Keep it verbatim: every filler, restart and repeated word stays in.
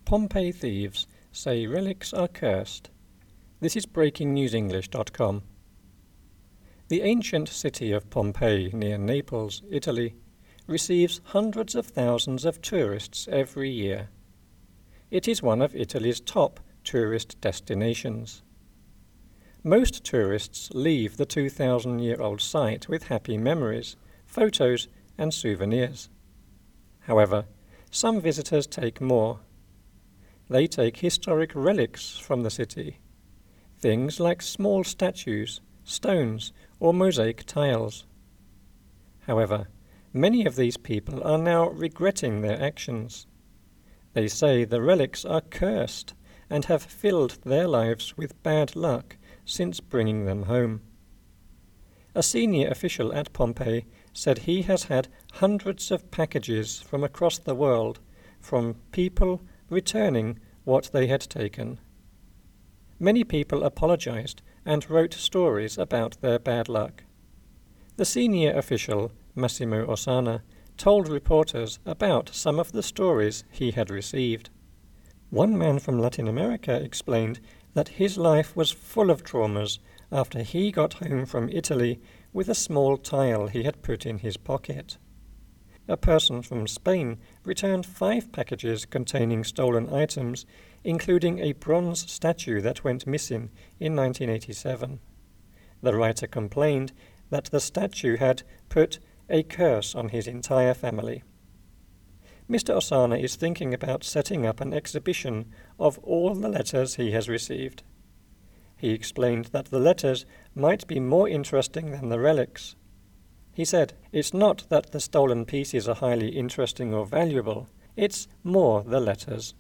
Pompeii thieves say relics are cursed. This is breaking news english dot com. The ancient city of Pompeii near Naples, Italy, receives hundreds of thousands of tourists every year. It is one of Italy's top tourist destinations. Most tourists leave the two thousand year old site with happy memories, photos, and souvenirs. However, some visitors take more. They take historic relics from the city, things like small statues, stones, or mosaic tiles. However, many of these people are now regretting their actions. They say the relics are cursed and have filled their lives with bad luck since bringing them home. A senior official at Pompeii said he has had hundreds of packages from across the world from people returning what they had taken. Many people apologized and wrote stories about their bad luck. The senior official, Massimo Ossana, told reporters about some of the stories he had received. One man from Latin America explained that his life was full of traumas after he got home from Italy with a small tile he had put in his pocket. A person from Spain returned five packages containing stolen items, including a bronze statue that went missing in nineteen eighty-seven. The writer complained that the statue had put a curse on his entire family. Mister Ossana is thinking about setting up an exhibition of all the letters he has received. He explained that the letters might be more interesting than the relics. He said, "It's not that the stolen pieces are highly interesting or valuable, it's more the letters."